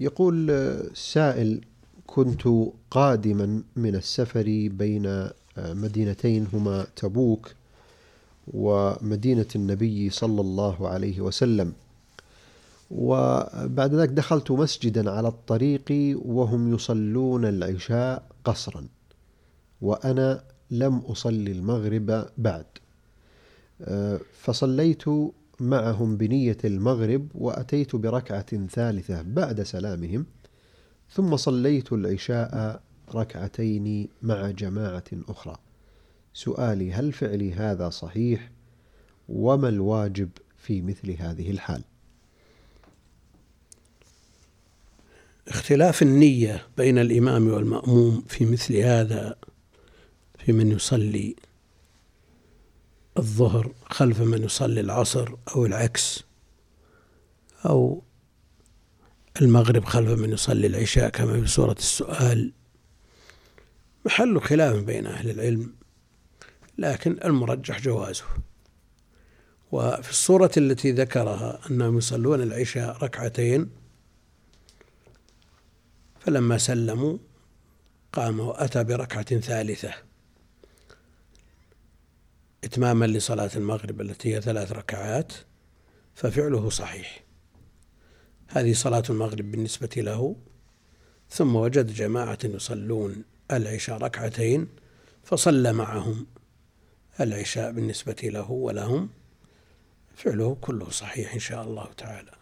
يقول سائل: كنت قادما من السفر بين مدينتين هما تبوك ومدينة النبي صلى الله عليه وسلم، وبعد ذلك دخلت مسجدا على الطريق وهم يصلون العشاء قصرا، وأنا لم أصلي المغرب بعد، فصليت معهم بنية المغرب وأتيت بركعة ثالثة بعد سلامهم، ثم صليت العشاء ركعتين مع جماعة أخرى. سؤالي: هل فعلي هذا صحيح؟ وما الواجب في مثل هذه الحال؟ اختلاف النية بين الإمام والمأموم في مثل هذا، في من يصلي الظهر خلف من يصلي العصر، أو العكس، أو المغرب خلف من يصلي العشاء كما في سورة السؤال، محل خلاف بين أهل العلم، لكن المرجح جوازه. وفي الصورة التي ذكرها أنهم يصلون العشاء ركعتين، فلما سلموا قام وأتى بركعة ثالثة إتماما لصلاة المغرب التي هي 3 ركعات، ففعله صحيح. هذه صلاة المغرب بالنسبة له، ثم وجد جماعة يصلون العشاء ركعتين فصلى معهم العشاء بالنسبة له ولهم، فعله كله صحيح إن شاء الله تعالى.